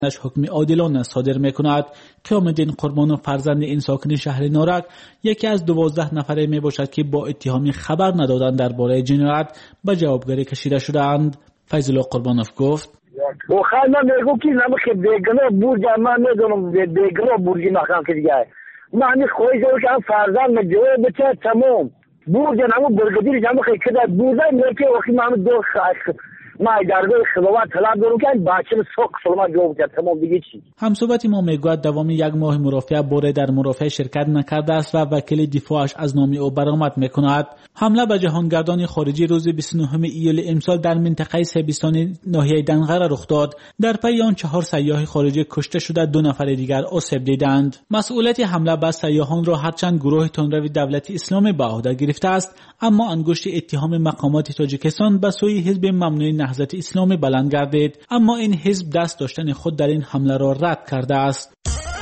حکم عادلانه صادر می‌کند. قیام الدین قربانوف فرزند این ساکن شهر نارک یکی از 12 نفره میباشد که با اتهام خبر ندادن درباره جنایت به جوابگری کشیده شدند. فیض الله قربانوف گفت: بخیر من میگم که نمیشه دیگه برج من میدونم دیگه برج مقام که دیگه من همین خواهی که فرزند جواب بچه تمام برج نمو برگدیر جمع خیلی که بوده میگه وقتی من دو ما درگاه خلوات طلب دارم که بچه سوق سلمان جواب کرد تمام دیگه چی. همصحبت ما میگوید دوام یک ماه مرافعه بوره در مرافعه شرکت نکرده است و وکیل دفاعش از نام او برآمد میکند. حمله به جهانگردان خارجی روز 29 ایول امسال در منطقه سیبستان ناحیه دنغره رخ داد. در پی آن 4 سیاح خارجی کشته شده، 2 نفر دیگر آسیب دیدند. مسئولیت حمله به سیاحان را هرچند گروه تندروی دولت اسلامی به عهده گرفته است، اما انگشت اتهام مقامات تاجیکستان به سوی حزب ممنوع نهضت اسلامی بلند گردید، اما این حزب دست داشتن خود در این حمله را رد کرده است.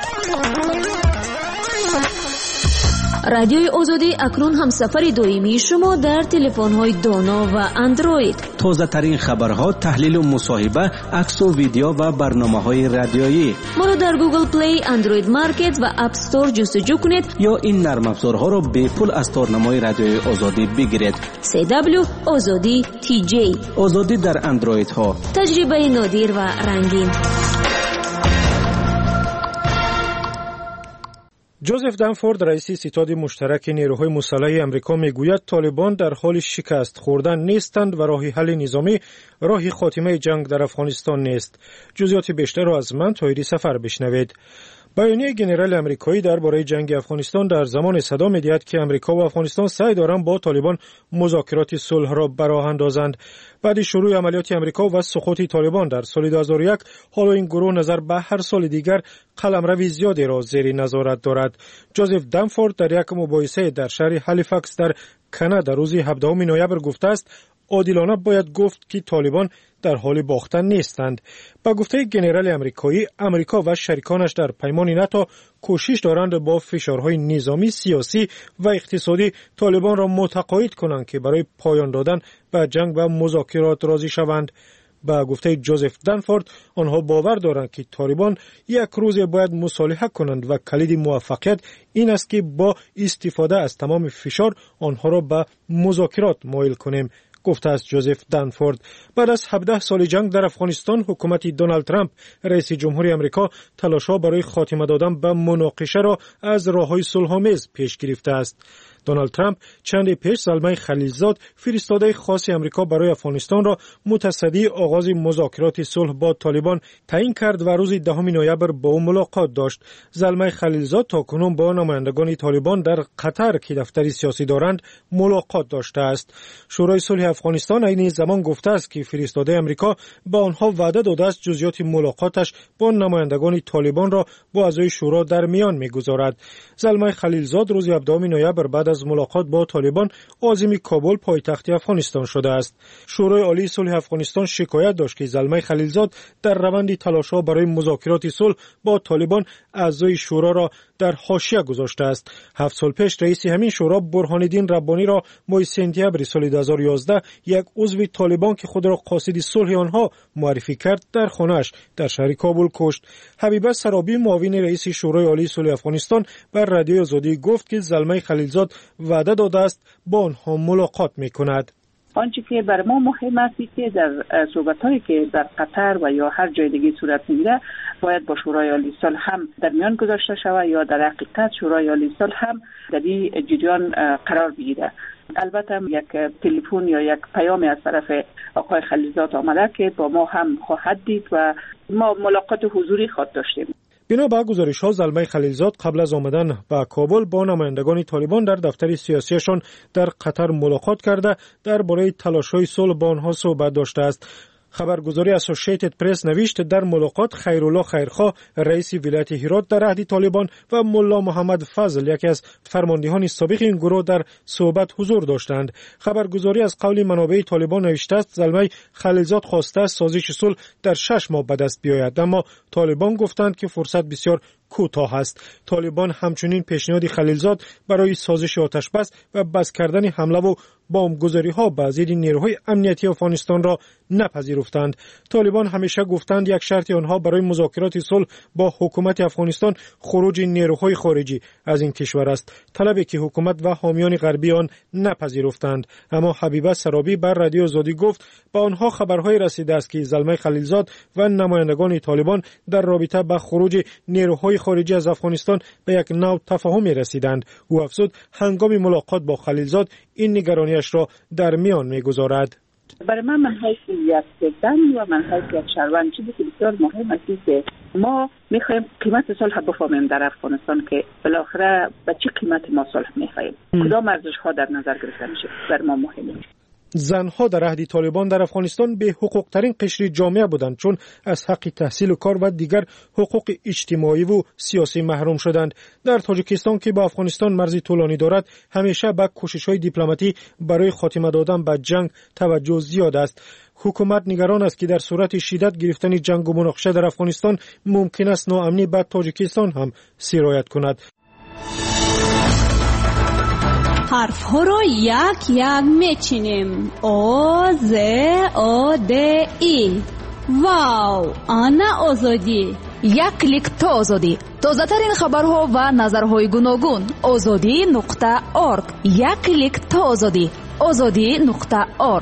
رادیوی آزادی اکنون هم سفر دائمی شما در تلفن‌های دانا و اندروید. تازه ترین خبرها، تحلیل و مصاحبه، عکس و ویدیو و برنامه‌های رادیویی. ما را در گوگل پلی، اندروید مارکت و اپ استور جستجو کنید یا این نرم افزارها را به پول از تارنمای رادیوی آزادی بگیرید. CW آزادی TJ آزادی در اندروید ها. تجربه نادر و رنگین. جوزف دنفورد رئیس ستاد مشترک نیروهای مسلح آمریکا میگوید طالبان در حال شکست خوردن نیستند و راه حل نظامی راه خاتمه جنگ در افغانستان نیست. جزئیات بیشتر را از من طاهری سفر بشنوید. بیانیه ژنرال آمریکایی درباره جنگ افغانستان در زمان صدا می‌دهد که آمریکا و افغانستان سعی دارند با طالبان مذاکرات صلح را به راه اندازند. بعد شروع عملیات آمریکا و سقوط طالبان در سال 2001، حالا این گروه نظر به هر سال دیگر قلمرو زیادی را زیر نظارت دارد. جوزف دنفورد در یک مباحثه در شهر هالیفاکس در کانادا روز 17 نوامبر گفته است عادلانه باید گفت که طالبان در حال باختن نیستند. با گفته ژنرال آمریکایی، آمریکا و شریکانش در پیمان ناتو کوشش دارند با فشارهای نظامی، سیاسی و اقتصادی طالبان را متقاعد کنند که برای پایان دادن به جنگ و مذاکرات راضی شوند. با گفته جوزف دنفورد، آنها باور دارند که طالبان یک روز باید مصالحه کنند و کلید موفقیت این است که با استفاده از تمام فشار آنها را به مذاکرات مایل کنیم. گفته است جوزف دنفورد. بعد از 17 سال جنگ در افغانستان، حکومت دونالد ترامپ رئیس جمهوری آمریکا تلاش‌ها برای خاتمه دادن به مناقشه را از راه‌های صلح‌آمیز پیش گرفته است. دونالد ترامپ چند پیش زلمه خلیلزاد، فرستاده خاص آمریکا برای افغانستان را متصدی آغاز مذاکرات صلح با طالبان تعیین کرد و روز 10 نوامبر با او ملاقات داشت. زلمه خلیلزاد تاکنون با نمایندگان طالبان در قطر که دفتری سیاسی دارند ملاقات داشته است. شورای صلح افغانستان این زمان گفته است که فرستاده آمریکا به آنها وعده داده است جزئیات ملاقاتش با نمایندگان طالبان را با اعضای شورا در میان می‌گذارد. زلمه خلیلزاد روز 17 نوامبر بعد از ملاقات با طالبان عازم کابل پایتخت افغانستان شده است. شورای عالی صلح افغانستان شکایت داشت که زلمه خلیلزاد در روند تلاش‌ها برای مذاکرات صلح با طالبان اعضای شورا را در حاشیه گذاشته است. 7 سال پیش رئیس همین شورا برهان الدین ربانی را ماه سپتامبر سال 2011 یک عضو طالبان که خود را قاصد صلح آنها معرفی کرد در خانه‌اش در شهر کابل کشت. حبیبه سرابی معاون رئیس شورای عالی صلح افغانستان بر رادیو آزادی گفت که زلمه خلیلزاد وعده داده است با آنها ملاقات می‌کند. آنچه که بر ما مهم است که در صحبت‌هایی که در قطر و یا هر جای دیگه صورت می‌گیره باید با شورای عالی صلح هم در میان گذاشته شود یا در حقیقت شورای عالی صلح هم در این جریان قرار بگیره. البته یک تلفن یا یک پیامی از طرف آقای خلیلزاد آمده که با ما هم خواهد دید و ما ملاقات حضوری خواهد داشتیم. بنا به گزارش‌ها زلمه خلیلزاد قبل از آمدن به کابل با نمایندگان طالبان در دفتر سیاسیشان در قطر ملاقات کرده درباره تلاش‌های صلح با آنها صحبت داشته است. خبرگزاری اسوسییتد پرس نوشت در ملاقات خیرالله خیرخواه رئیس ولایت هرات در عهد طالبان و ملا محمد فضل یکی از فرماندهان سابق این گروه در صحبت حضور داشتند. خبرگزاری از قول منابع طالبان نوشته است زلمه خلیلزاد خواسته است سازش صلح در 6 ماه به دست بیاید، اما طالبان گفتند که فرصت بسیار کوتاه است. طالبان همچنین پیشنهاد خلیلزاد برای سازش آتش بس و بس کردن حمله و بمبگذاری ها به ضد نیروهای امنیتی افغانستان را نپذیرفتند. طالبان همیشه گفتند یک شرط آنها برای مذاکرات صلح با حکومت افغانستان خروج نیروهای خارجی از این کشور است، طلبی که حکومت و حامیان غربی آن نپذیرفتند. اما حبیبه سرابی بر رادیو آزادی گفت با آنها خبرهای رسیده است که زلمه خلیلزاد و نمایندگان طالبان در رابطه با خروج نیروهای خارجی از افغانستان به یک نوع تفاهمی رسیدند. او افزود هنگام ملاقات با خلیلزاد این نگرانیش را در میان می‌گذارد. برای من حیث یک زن و من حیث یک شهروند چیزی که بسیار مهم است که ما میخوایم قیمت صلح بفهمیم در افغانستان که بالاخره به چه قیمت ما صلح میخوایم، کدام ارزش‌ها در نظر گرفته میشه بر ما مهمه. زنها در عهد طالبان در افغانستان به حقوق ترین قشر جامعه بودند، چون از حق تحصیل و کار و دیگر حقوق اجتماعی و سیاسی محروم شدند. در تاجیکستان که با افغانستان مرزی طولانی دارد، همیشه به کوشش‌های دیپلماتی برای خاتمه دادن به جنگ توجه زیاد است. حکومت نگران است که در صورت شدت گرفتن جنگ و مناقشه در افغانستان ممکن است ناامنی به تاجیکستان هم سرایت کند. حرف ها را یک یک میچینیم. آ ز آ د ای. واو، آنا آزادی. یک کلیک تا آزادی. تازه ترین خبرها و نظرهای گوناگون. azadi.org. یک کلیک تا آزادی. azadi.org.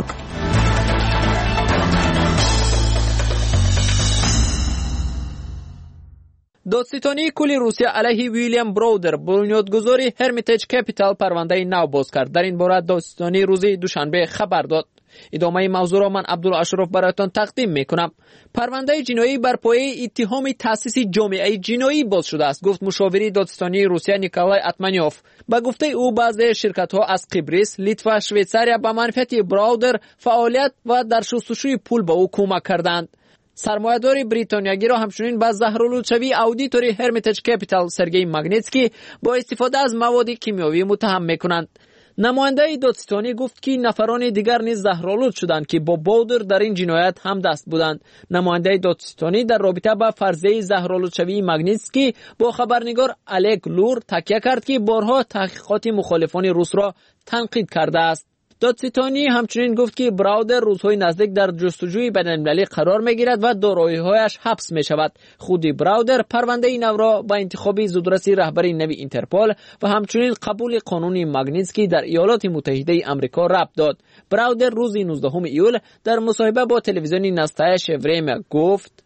دادستانی کل روسیه علیه ویلیام براودر بنیادگذار هرمیتیج کپیتال پرونده نو باز کرد. در این باره دادستانی روز دوشنبه خبر داد. ادامه موضوع را من عبدالاشرف برایتان تقدیم میکنم. پرونده جنایی بر پایه اتهام تأسیس جامعه جنایی باز شده است، گفت مشاوری دادستانی روسیه نیکولای اتمانیوف. با گفته او بعضی شرکت ها از قبرس، لیتوا و شویتزاریا با منفعت براودر فعالیت و در شستشوی پول به او کمک کردند. سرمایه‌دار بریتانیایی را همچنین با زهرآلودشوی اودیتور هرمیتیج کپیتال سرگئی ماگنیتسکی با استفاده از مواد کیمیایی متهم می‌کنند. نماینده دادستانی گفت که نفران دیگر نیز زهرآلود شدند که با براودر در این جنایت هم دست بودند. نماینده دادستانی در رابطه با فرضیه زهرآلودشوی ماگنیتسکی با خبرنگار الک لور تکیه کرد که بارها تحقیقات مخالفان روس را تنقید کرده است. دادستانی همچنین گفت که براودر روزهای نزدیک در جستجوی بین‌المللی قرار می‌گیرد و دارایی‌هایش حبس می‌شود. خود براودر پرونده نو را با انتخاب زودرس رهبری نوی اینترپول و همچنین قبول قانون ماگنیتسکی در ایالات متحده آمریکا ربط داد. براودر روز 19 ایول در مصاحبه با تلویزیون نستای شوریم گفت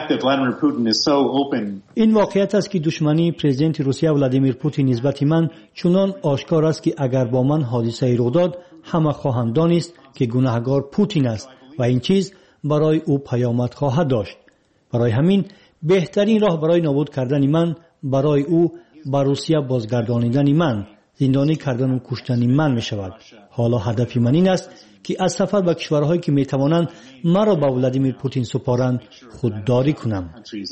این واقعیت است که دشمنی پرزیدنت روسیه ولادیمیر پوتین نسبت من چنان آشکار است که اگر با من حادثه رخ داد همه خواهند دانست که گناهکار پوتین است و این چیز برای او پیامد خواهد داشت. برای همین بهترین راه برای نابود کردن من برای او با روسیه بازگردانیدن من، زندانی کردن و کشتن من می شود. حالا هدف من این است که از سفر به کشورهایی که می توانند مرا با ولادیمیر پوتین سپارند خودداری کنم.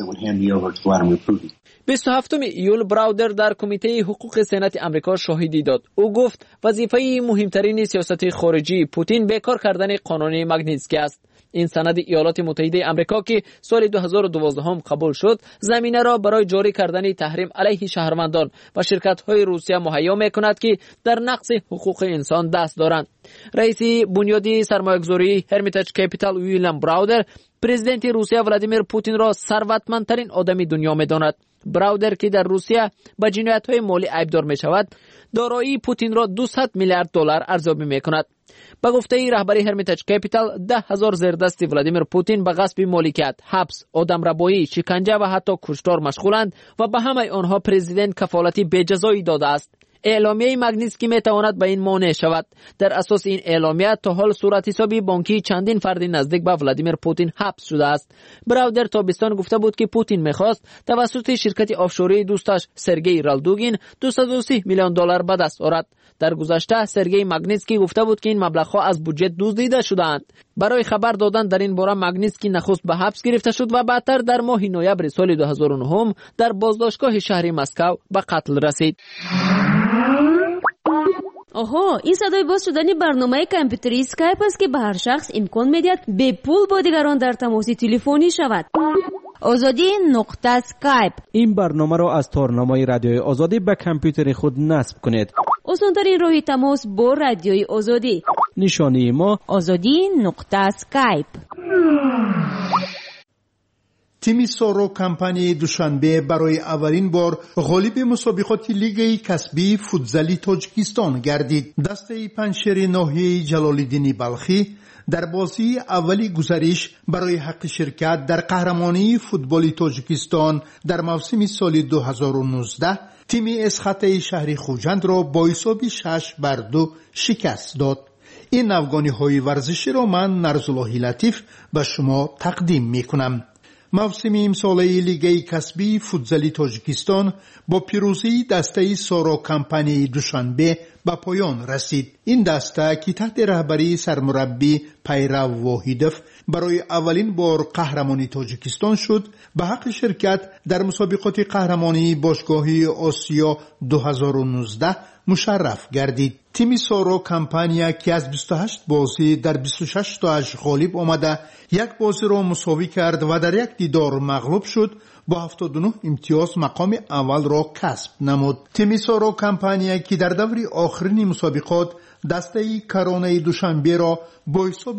27 ایول براودر در کمیته حقوق سنت آمریکا شاهدی داد. او گفت وظیفه مهمترین سیاست خارجی پوتین بیکار کردن قانون ماگنیتسکی است. این سند ایالات متحده آمریکا که سال 2012 قبول شد، زمینه را برای جاری کردن تحریم علیه شهروندان و شرکت‌های روسیه مهیا می‌کند که در نقض حقوق انسان دست دارند. رئیس بنیادی سرمایه‌گذاری هرمیتیج کپیتال ویلیام براودر پرزیدنت روسیه ولادیمیر پوتین را ثروتمندترین آدم دنیا می‌داند. براودر که در روسیه به جنایت‌های مالی عیبدار می‌شود، دارایی پوتین را 200 میلیارد دلار ارزیابی می‌کند. با گفته رهبری هرمیتیج کپیتال 10,000 زیردست ولادیمیر پوتین به غصب مالکیت، حبس، آدمربایی، شکنجه و حتی کشتار مشغولند و به همه آنها پرزیدنت کفالتی بی‌جزایی داده است. اعلامیه ماگنیتسکی میتواند به این مانع شود. در اساس این اعلامیه تا حال صورت حسابی بانکی چندین فرد نزدیک به ولادیمیر پوتین حبس شده است. براودر تابستان گفته بود که پوتین میخواست توسط شرکت آفشوری دوستش سرگئی رالدوگین 230 میلیون دلار به دست آورد. در گذشته سرگئی ماگنیتسکی گفته بود که این مبلغ‌ها از بودجه دزدیده شده‌اند. برای خبر دادن در این باره ماگنیتسکی نخست به حبس گرفته شد و بعدتر در ماه نوامبر سال 2009 در بازداشتگاه شهر مسکو به قتل رسید. آها، این صدای باز شدن برنامه کامپیوتری اسکایپ است که به هر شخص امکان می‌دهد به پول با دیگران در تماس تلفنی شود. azadi.skype. این برنامه را از تارنامه رادیوی آزادی به کامپیوتر خود نصب کنید. آسان‌ترین راه تماس با رادیوی آزادی. نشانی ما azadi.skype. تیم سورو کمپانی دوشنبه برای اولین بار غالب مسابقات لیگ کسبی فوتزالی تاجیکستان گردید. دسته پنجشیر ناحیه جلال‌الدین بلخی در بازی اولی گزارش برای حق شرکت در قهرمانی فوتبالی تاجیکستان در موسم سال 2019 تیم اسخط شهر خوجند را با حساب 6-2 شکست داد. این افغانی‌های ورزشی را من نرزالله لطیف به شما تقدیم می‌کنم. موسم امساله لیگ کسبی فوتزالی تاجیکستان با پیروزی دسته سورو کمپانی دوشنبه به پایان رسید. این دسته که تحت رهبری سرمربی پیرو واحدوف برای اولین بار قهرمانی تاجیکستان شد، به حق شرکت در مسابقات قهرمانی باشگاهی آسیا 2019 مشرف گردید. تیم سورو کمپانیا که از 28 بازی در 26 تاش غالب آمده، یک بازی را مساوی کرد و در یک دیدار مغلوب شد، با 79 امتیاز مقام اول را کسب نمود. تیم سورو کمپانیا که در دور آخرین مسابقات دسته کرانه دوشنبه را با حساب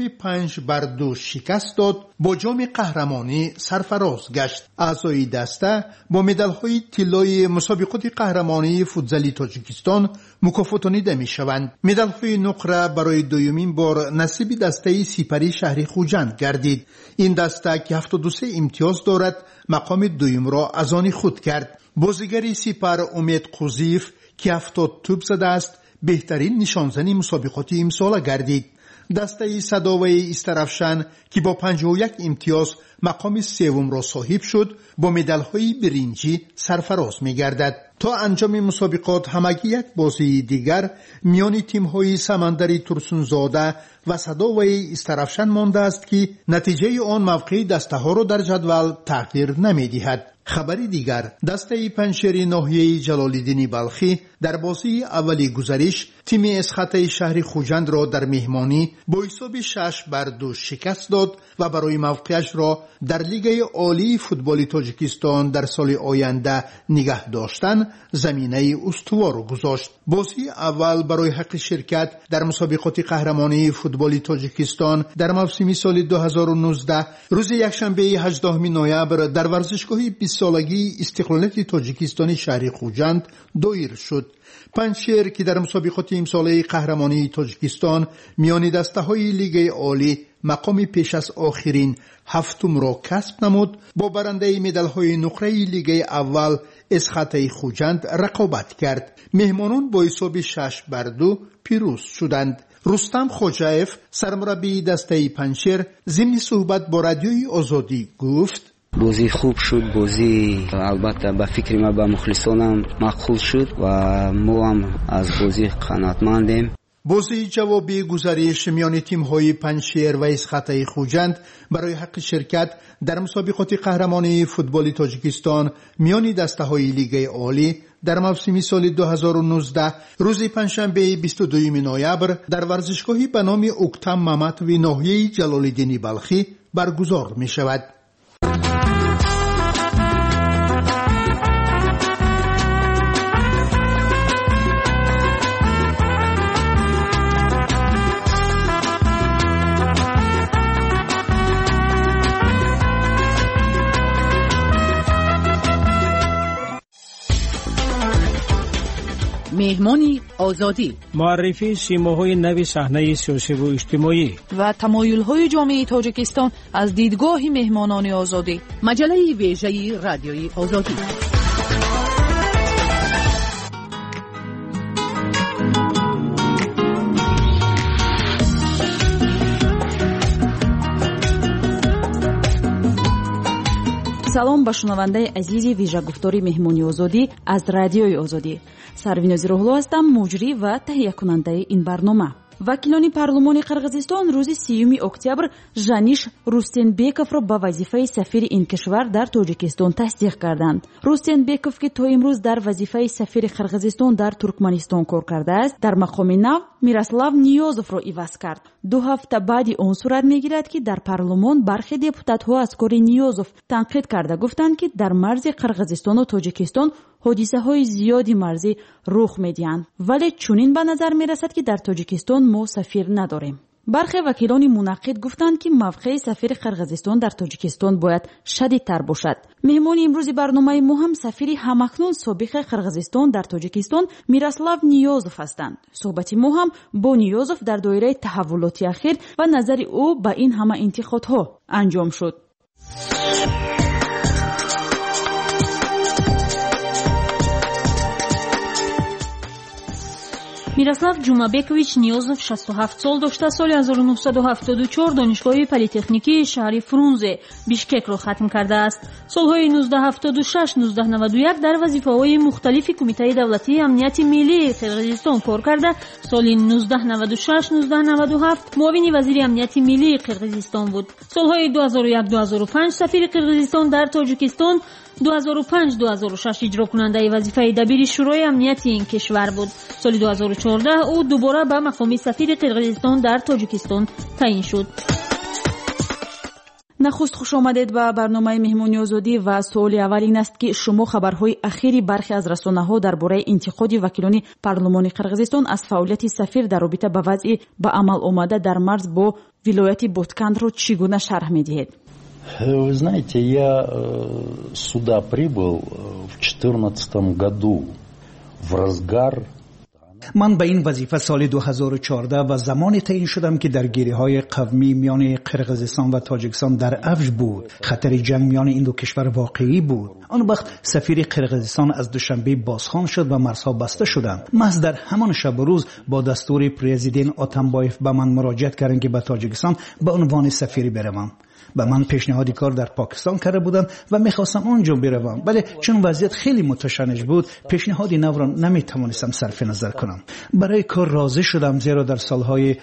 5-2 شکست داد، با جام قهرمانی سرفراز گشت. اعضای دسته با مدال‌های طلای مسابقات قهرمانی فوتزالی تاجیکستان مکافاتانیده می‌شوند. مدال‌های نقره برای دومین بار نصیب دسته سپری شهر خوجند گردید. این دسته که 72 امتیاز دارد مقام دوم را از آن خود کرد. بازیگر سپر امید قوزیف که 70 توپ زده است بهترین نشانزنی مسابقات امسال گردید. دسته صداوی استرافشان که با 51 امتیاز مقام سوم را صاحب شد، با مدال‌های برنجی سرفراز می‌گردد. تا انجام مسابقات همگی یک بازی دیگر میان تیم‌های سمندری ترسونزاده و صداوی استرافشان مانده است که نتیجه آن موقع دسته‌ها را در جدول تغییر نمی‌دهد. خبری دیگر، دسته پنجشیر ناحیه جلال‌الدین بلخی در بازی اولی گزارش تیم اسخط شهر خوجند را در مهمانی با حساب 6-2 شکست داد و برای موقعش را در لیگ عالی فوتبال تاجیکستان در سال آینده نگه داشتن زمینه استوار گذاشت. بازی اول برای حق شرکت در مسابقات قهرمانی فوتبال تاجیکستان در موسم سال 2019 روز یکشنبه 18 نوامبر در ورزشگاه 20 سالگی استقلالیت تاجیکستان شهر خوجند دایر شد. پنجشیر که در مسابقات امساله قهرمانی تاجیکستان میان دسته‌های لیگ عالی مقام پیش از آخرین هفتم را کسب نمود، با برنده مدال‌های نقره لیگ اول اسخط خوجند رقابت کرد. مهمانان با حساب 6-2 پیروز شدند. رستم خوجایف سرمربی دسته پنجشیر ضمن صحبت با رادیوی آزادی گفت: بازی خوب شد، بازی البته به فکر ما به مخلصانم مقبول شد و ما هم از بازی قناعتمندیم. بازی جوابی گزارش میان تیم‌های پنجشیر و اسخط خوجند برای حق شرکت در مسابقات قهرمانی فوتبال تاجیکستان میان دسته‌های لیگ عالی در موسم سال 2019 روز پنجشنبه 22 نوامبر در ورزشگاهی به نام اکتم ممتوی ناحیه جلال‌الدین بلخی برگزار می‌شود. مهمانی آزادی، معرفی سیماهای نو صحنه سیاسی و اجتماعی و تمایل‌های جامعه تاجیکستان از دیدگاه مهمانان آزادی. مجله ویژه رادیوی آزادی. салом ба шунавандаи азизи вижагуфтори меҳмони озодӣ аз радиои озодӣ. Сарвинози Руҳло ҳастам, муҷрӣ ва таҳиякунандаи ин барнома. вакилони парлумони қирғизистон рӯзи 3 октябр Жаниш Рустенбековро ба вазифаи сафири ин кишвар дар Тоҷикистон тасдиқ карданд. Рустенбеков ки то имрӯз дар вазифаи сафири Қирғизистон дар Туркманистон кор кардааст, дар мақоми нав میراسلاو نیازوف را عوض کرد. 2 هفته بعدی اون صورت میگیرد که در پارلمان برخی دپوتات‌ها از کار نیازوف تنقید کرده گفتند که در مرز قرقیزستان و تاجیکستان حادثه‌های زیادی مرزی رخ می‌دهند، ولی چنین به نظر می‌رسد که در تاجیکستان ما سفیر نداریم. برخی وکیلان منعقد گفتند که موقع سفیر قرقیزستان در تاجیکستان باید شدیدتر باشد. مهمان امروز برنامه ما هم سفیر همکنون سابق قرقیزستان در تاجیکستان میراسلاو نیازوف هستند. صحبت ما هم با نیازوف در دایره تحولات اخیر و نظر او به این همه انتخابات انجام شد. میراسلاو جумабекович نیازوف 67 سال داشته. سال 1974 دانشگاه پلی‌تکنیکی شهر فرونزه بیشکک را ختم کرده است. سالهای 1976-1991 در وظیفه‌های مختلف کمیته دولتی امنیت ملی قرقیزستان کار کرده. سال 1996-1997 معاون وزیر امنیت ملی قرقیزستان بود. سالهای 2001-2005 سفیر قرقیزستان در تاجیکستان، 2005-2006 اجرا کننده وظیفه دبیر شورای امنیت این کشور بود. سال 2014 او دوباره به مقام سفیر قرقیزستان در تاجیکستان تعیین شد. نخست خوش آمدید به برنامه مهمانی آزادی و سوال اول این است که شما خبرهای اخیری برخی از رسانه‌ها درباره انتقاد وکیلان پارلمان قرقیزستان از فعالیت سفیر در رابطه با وضع به عمل آمده در مرز با ولایت بوتکند را چگونه شرح می‌دهید؟ Вы знаете, я сюда прибыл в 2014 году в разгар. من به این وظیفه سال 2014 و زمانی تعیین شدم که درگیری‌های قومی میان قرقیزستان و تاجیکستان در اوج بود. خطر جنگ میان این دو کشور واقعی بود. آن وقت سفیر قرقیزستان از دوشنبه بازخوان شد و مرزها بسته شدند. محض در همان شب و روز با دستور پرزیدنت آتامبایف به من مراجعه کردند که به تاجیکستان به عنوان سفیری بروم. به من پیشنهاد کار در پاکستان کرده بودند و میخواستم آنجا بروم، ولی چون وضعیت خیلی متشنج بود پیشنهاد نو را نمیتوانستم صرف نظر کنم. برای کار راضی شدم، زیرا در سالهای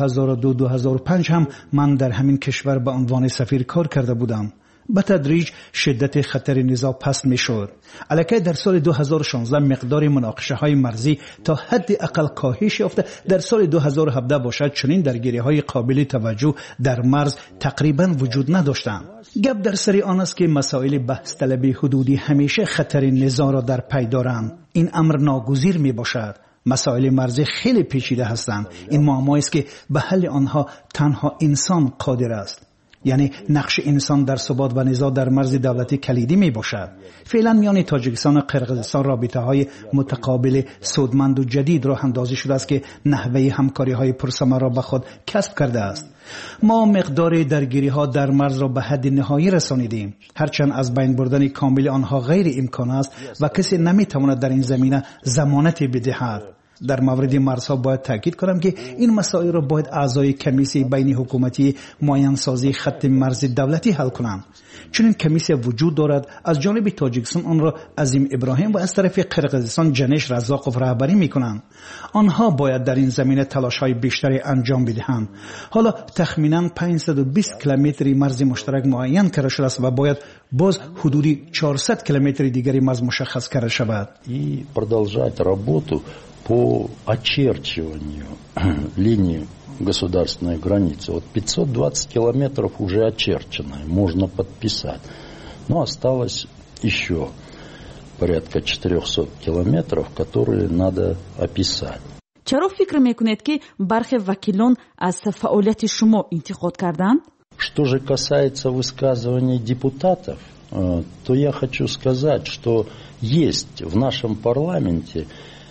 2002-2005 هم من در همین کشور به عنوان سفیر کار کرده بودم. به تدریج شدت خطر نزاع پست می شد. البته در سال 2016 مقدار مناقشه های مرزی تا حد اقل کاهش یافته. در سال 2017 باشد چنین درگیری های قابل توجه در مرز تقریبا وجود نداشتند. گپ در سر آن است که مسائل بحث طلبی حدودی همیشه خطر نزاع را در پی دارند. این امر ناگزیر می باشد. مسائل مرزی خیلی پیچیده هستند. این معمایی است که به حل آنها تنها انسان قادر است. یعنی نقش انسان در ثبات و نزاع در مرز دولتی کلیدی می باشد. فعلا میان تاجیکستان و قرقیزستان رابطه های متقابل سودمند و جدید راه اندازی شده است که نحوه همکاری های پرثمر را به خود کسب کرده است. ما مقدار درگیری ها در مرز را به حد نهایی رسانیدیم، هرچند از بین بردن کامل آنها غیر امکان است و کسی نمی تواند در این زمینه ضمانتی بدهد. در مورد مرزها باید تاکید کنم که این مسائل را باید اعضای کمیسیون بین حکومتی معین‌سازی خط مرز دولتی حل کنند. چون این کمیسیون وجود دارد، از جانب تاجیکستان آن را عظیم ابراهیم و از طرف قرقیزستان جنش رزاقوف رهبری می‌کنند. آنها باید در این زمینه تلاش‌های بیشتری انجام بدهند. حالا تخمیناً 520 کیلومتر مرز مشترک معین کرده شده است و باید باز حدودی 400 کیلومتر دیگری مرز مشخص کرده شود. И продолжать работу по очерчиванию линии государственной границы. Вот 520 километров уже очерчено, можно подписать. Но осталось еще порядка 400 километров, которые надо описать. چرا فکر میکنید که برخی وکیلان از فعالیت شما انتقاد کردند؟ Что же касается высказываний депутатов, то я хочу сказать, что есть в нашем парламенте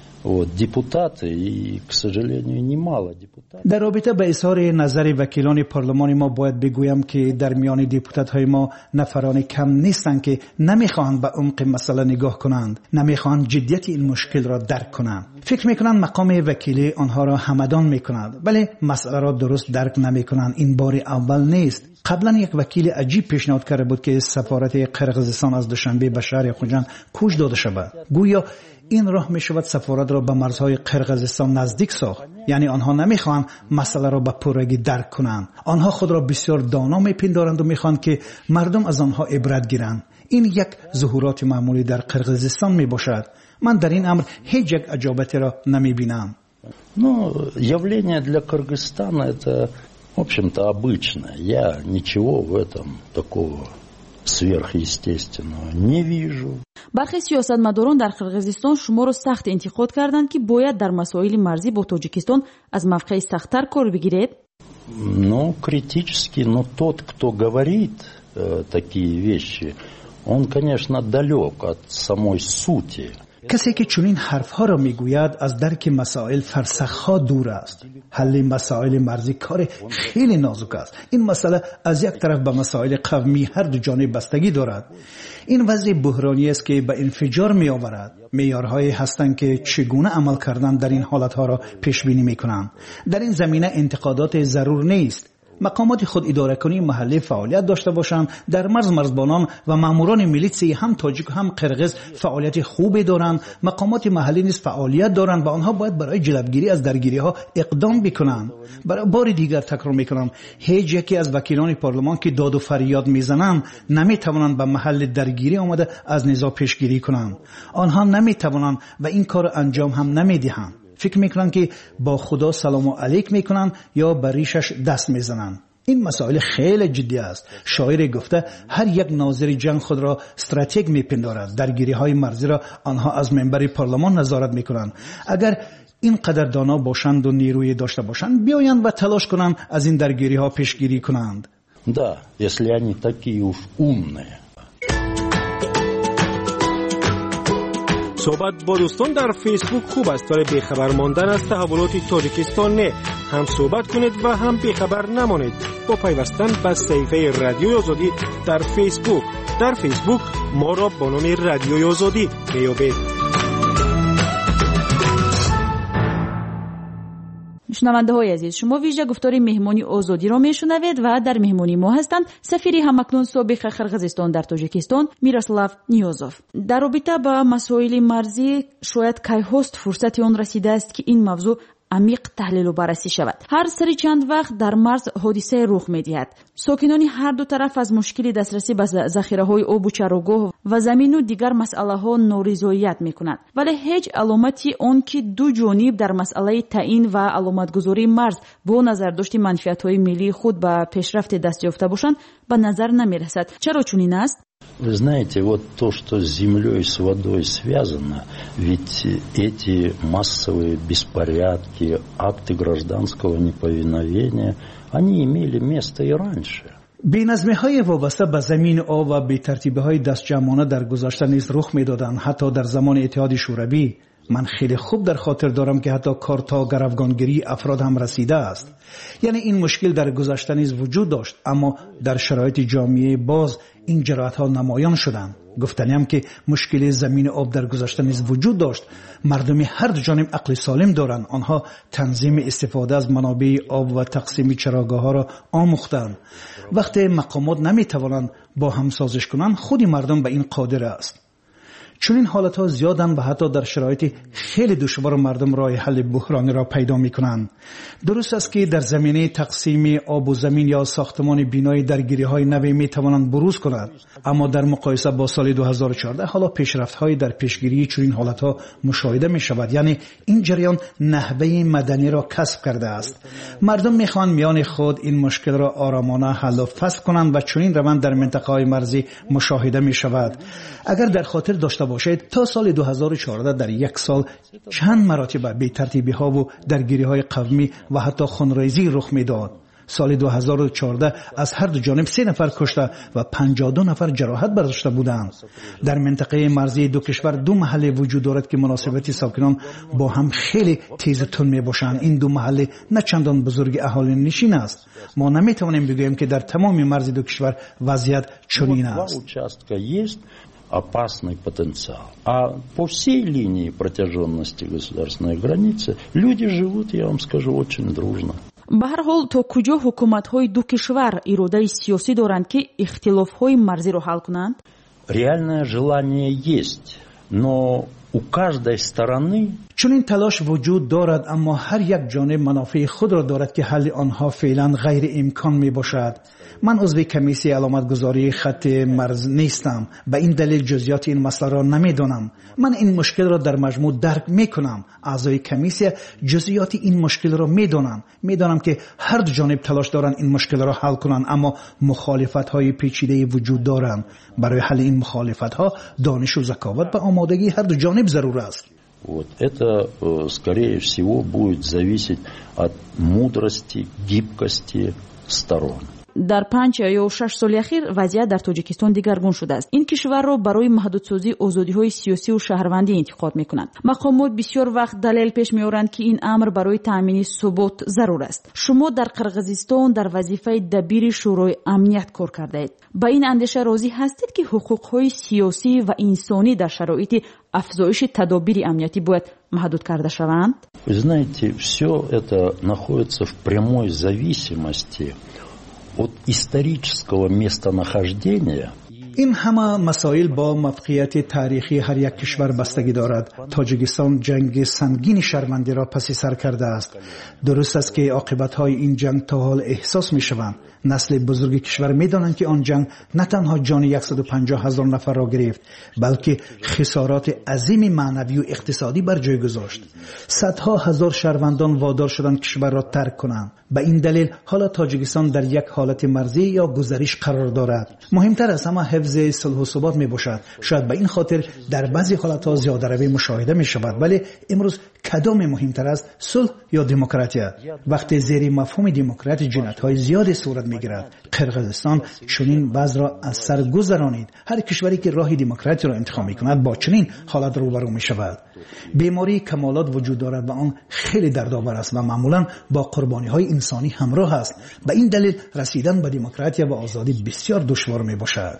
депутаты и, к сожалению, немало депутатов. در رابطه با اظهار نظر وکیلان پارلمان ما باید بگویم که در میان دپوتات های ما نفران کم نیستند که نمیخواهند به عمق مسئله نگاه کنند، نمیخواهند جدیت این مشکل را درک کنند. فکر میکنند مقام وکیلی آنها را همدان میکند، ولی مسئله را درست درک نمیکنند. این بار اول نیست. قبلا یک وکیل عجیب پیشنهاد کرده بود که سفارت قرقیزستان از دوشنبه به شهر خوجند کوچ داده شود. گویا این راه می شود سفارت را به مرزهای قرقیزستان نزدیک ساخت. یعنی آنها نمیخوان مسئله را به پرگی درک کنند. آنها خود را بسیار دانا میپندارند و میخوان که مردم از آنها عبرت گیرند. این یک ظهورات معمولی در قرقیزستان می باشد. من در این امر هیچ یک عجابتی را نمی بینم. Ну, явление для Кыргызстана это, в общем-то, обычное. Я ничего в этом такого сверхъестественного не вижу. برخی سیاستمداران در قرقیزستان شما را سخت انتقاد کردند که باید در مسائل مرزی با تاجیکستان از موقع سخت‌تر کار بگیرید. Ну, критически, но тот, кто говорит такие вещи, он, конечно, далек от самой сути. کسی که چنین حرفها را میگوید از درک مسائل فرسخها دور است. حل مسائل مرزی کار خیلی نازک است. این مسئله از یک طرف به مسائل قومی هر دو جانب بستگی دارد. این وضع بحرانی است که به انفجار می آورد. معیارهایی هستند که چگونه عمل کردن در این حالتها را پیش بینی میکنند. در این زمینه انتقادات ضرور نیست. مقامات خود اداره کنی محلی فعالیت داشته باشند. در مرزبانان و ماموران میلیسی هم تاجیک و هم قرقیز فعالیت خوبی دارند. مقامات محلی نیز فعالیت دارند و آنها باید برای جلوگیری از درگیری ها اقدام بکنند. برای بار دیگر تکرار میکنم، هیچ یکی از وکیلان پارلمان که داد و فریاد میزنند نمیتوانند به محل درگیری آمده از نزاع پیشگیری کنند. آنها نمیتوانند و این کار انجام هم نمیدهند. فکر میکنن که با خدا سلام علیک میکنن یا بر ریشش دست میزنن. این مسائل خیلی جدی است. شاعر گفته هر یک ناظر جنگ خود را استراتژی میپندارد. درگیری های مرزی را آنها از منبر پارلمان نظارت میکنند. اگر این قدر دانا باشند و نیروی داشته باشند بیایند و تلاش کنند از این درگیری ها پیشگیری کنند. Да, если они такие уж умные. صحبت با دوستان در فیسبوک خوب است، ولی بیخبر ماندن از تحولات تاجیکستان نه. هم صحبت کنید و هم بیخبر نمانید با پیوستن به صفحه رادیوی آزادی در فیسبوک. در فیسبوک ما را با نام رادیوی آزادی میابید. شنونده های عزیز، شما ویژه گفتار مهمانی آزادی را میشنوید و در مهمانی ما هستند سفیر همکنون سابق قرقیزستان در تاجیکستان میراسلاو نیوزوف. در رابطه با مسائل مرزی شاید کی هست فرصت آن رسیده است که این موضوع عمیق تحلیل و بررسی شود. هر سری چند وقت در مرز حادثه رخ می‌دهد. ساکنان هر دو طرف از مشکل دسترسی به ذخیره‌های آب و چراگاه و زمین و دیگر مسئله‌ها نارضایت می‌کنند. ولی هیچ علامتی آن که دو جانب در مسئله تعیین و علامتگذاری مرز با نظر داشت منفعت‌های ملی خود به پیشرفت دست یافته باشند به نظر نمی‌رسد. چرا چنین است؟ Вы знаете, вот то, что с землей и с водой связано, ведь эти массовые беспорядки, акты гражданского неповиновения, они имели место и раньше. بی‌نظمی‌های وابسته به زمین آب و بی‌ترتیبی‌های دستجمعانه در گذشته نیز رخ می‌دادند. حتی در زمان اتحاد شوروی من خیلی خوب در خاطر دارم که حتی کار تا گروگانگیری افراد هم رسیده است. یعنی این مشکل در گذشته نیز وجود داشت، اما در شرایط جامعه باز این جراحت‌ها نمایان شدند. گفتنیم که مشکل زمین آب در گذشته نیز وجود داشت. مردم هر دو جانب عقل سالم دارند. آنها تنظیم استفاده از منابع آب و تقسیم چراگاه‌ها را آموختند. وقتی مقامات نمی‌توانند با هم سازش کنند، خود مردم به این قادر است. چون این حالتها زیادن و حتی در شرایط خیلی دشوار مردم راه حل بحرانی را پیدا می کنند. درست است که در زمینه تقسیم آب و زمین یا ساختمان بینای درگیری های نوی می توانند بروز کنند، اما در مقایسه با سال 2014 حالا پیشرفت های در پیشگیری چون این حالتها مشاهده می شود. یعنی این جریان نحوه مدنی را کسب کرده است. مردم می خواهند میان خود این مشکل را آرامانه حل و فصل کنند و چون این روند در منطقه های مرزی مشاهده می شود. اگر در خاطر داشته باشید تا سال 2014 در یک سال چند مراتب بی ترتیبی ها و درگیری های قومی و حتی خونریزی رخ میداد. سال 2014 از هر دو جانب 3 نفر کشته و 52 نفر جراحت برداشته بودند. در منطقه مرزی دو کشور 2 محله وجود دارد که مناسبت ساکنان با هم خیلی تیز و تند می باشند. این 2 محله نه چندان بزرگ اهالی نشین است. ما نمیتوانیم بگوییم که در تمام مرز دو کشور وضعیت چنین است. Опасный потенциал. А по всей линии протяженности государственной границы люди живут, я вам скажу, очень дружно. به هر حال تا کجا حکومت‌های دو کشور اراده سیاسی دارند که اختلاف‌های مرزی را حل کنند؟ Реальное желание есть, но у каждой стороны چون این تلاش وجود دارد، اما هر یک جانب منافع خود را دارد که حل آنها فعلا غیر امکان می باشد. من عضو کمیسیون علامتگذاری خط مرز نیستم، به این دلیل جزئیات این مسئله را نمیدانم. من این مشکل را در مجموع درک میکنم. اعضای کمیسیون جزئیات این مشکل را میدانم که هر دو جانب تلاش دارند این مشکل را حل کنند، اما مخالفت های پیچیده وجود دارند. برای حل این مخالفت ها دانش و ذکاوت و آمادگی هر дو جانب ضرور است. Вот. Это, скорее всего, будет зависеть от мудрости, гибкости сторон. در 5 یا 6 سال اخیر وضعیت در تاجیکستان دیگرگون شده است. این کشور را برای محدودسازی آزادی‌های سیاسی و شهروندی انتخاب می‌کنند. مقامات بسیار وقت دلیل پیش می‌آورند که این امر برای تأمین ثبات ضرور است. شما در قرقیزستان در وظیفه دبیر شورای امنیت کار کردید. با این اندیشه راضی هستید که حقوق‌های سیاسی و انسانی در شرایط افزایش تدابیر امنیتی باید محدود کرده شوند؟ Вы знаете, все это находится в прямой зависимости от исторического местонахождения. این همه مسائل با موقعیت تاریخی هر یک کشور بستگی دارد. تاجیکستان جنگ سنگین شرمنده را پس سر کرده است. درست است که عاقبت‌های این جنگ تا حال احساس می‌شوند. نسل بزرگ کشور می‌دانند که آن جنگ نه تنها جان 150,000 نفر را گرفت، بلکه خسارات عظیم معنوی و اقتصادی بر جای گذاشت. صدها هزار شهروندان وادار شدند کشور را ترک کنند. به این دلیل حالا تاجیکستان در یک حالت مرزی یا گذریش قرار دارد. مهمتر از همه حفظ صلح و ثبات می باشد. شاید به این خاطر در بعضی حالت‌ها زیاده‌روی مشاهده می شود، ولی امروز کدام مهمتر است، صلح یا دموکراسی؟ وقتی زیر مفهوم دموکراسی جنایت‌های زیادی صورت می‌گیرد. قرقیزستان چنین وضع را از سر گذرانید. هر کشوری که راه دموکراسی را انتخاب می‌کند با چنین حالت روبرو می‌شود. بیماری کمالات وجود دارد و آن خیلی دردآور است و معمولاً با قربانی‌های انسانی همراه است. به این دلیل رسیدن به دموکراسی و آزادی بسیار دشوار می‌باشد.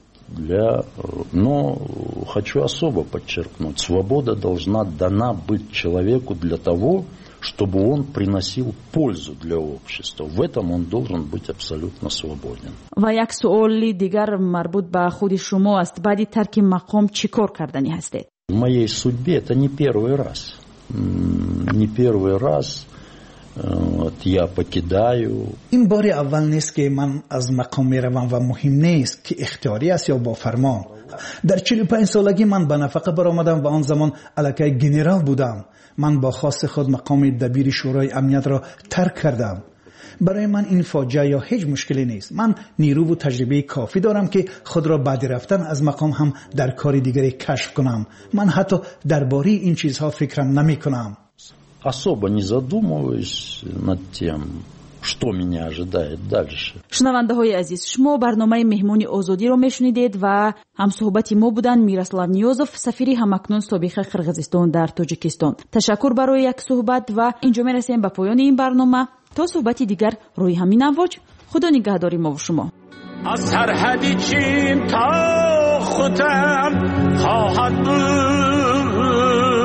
Но хочу особо подчеркнуть, свобода должна дана быть человеку для того, чтобы он приносил пользу для общества. В этом он должен быть абсолютно свободен. و یک سوال دیگر مربوط به خود شما است. بعد ترک مقام چیکار کردنی هستید؟ В моей судьбе это не первый раз. Не первый раз я покидаю. این بار اول نیست که من از مقام میروم و مهم نیست که اختیاری است یا با فرمان. در 45 سالگی من به نفقه برآمدم و آن زمان الکی گنرال بودم. من با خواست خود مقام دبیر شورای امنیت را ترک کردم. برای من این فاجعه یا هیچ مشکلی نیست. من نیرو و تجربه کافی دارم که خود را بعد رفتن از مقام هم در کار دیگری کشف کنم. من حتی درباره این چیزها فکرم نمی کنم. Особо не задумываюсь над тем, что меня ожидает дальше. شنونده های عزیز، شما برنامه مهمونی آزادی رو میشنیدید و هم صحبتی ما بودن میراسلاو نیوزوف، سفیر همکنون سابق قرقیزستان در تاجیکستان. تشکر برای یک صحبت و اینجا میرسیم به پایان این برنامه. تا صحبتی دیگر روی همین امواج، خدا نگهداری ما و شما. از سرحدی چین تا خودم خواهد بود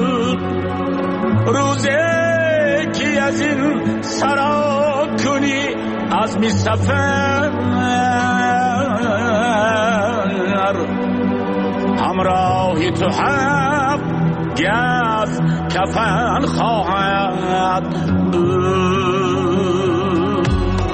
روزی که از این سرا کنی از می سفر همراهی تو هم گز کفن خواهد بود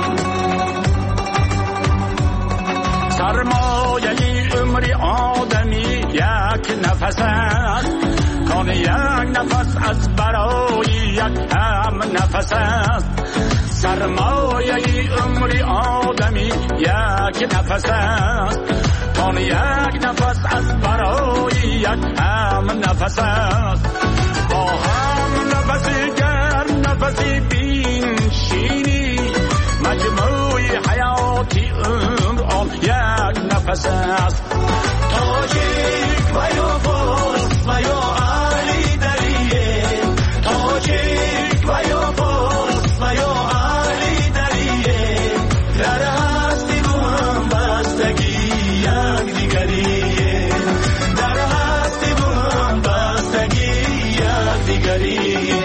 سرمایه عمری آدمی یک نفس است کان یک نفس از برای یک هم نفس است سرمایه عمری آدمی یک نفس است کان یک نفس از برای یک هم نفس است با هم نفسی گرم نفسی بینشینی مجموع حیاتی عمر آن یک نفس است تاجیک و یا فارس و یا علی دریه تاجیک و یا فارس و یا علی دریه در هستی با هم بستگی یک دیگریه در هستی با هم بستگی یک دیگریه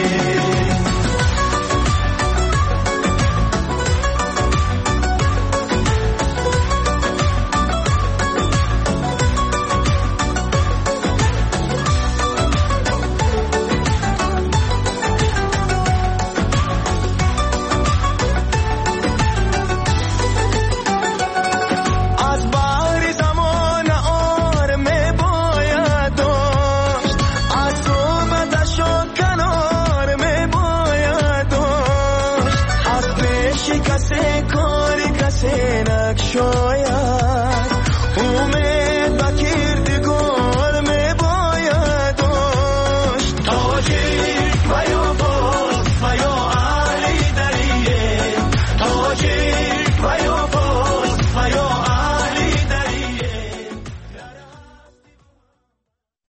شاید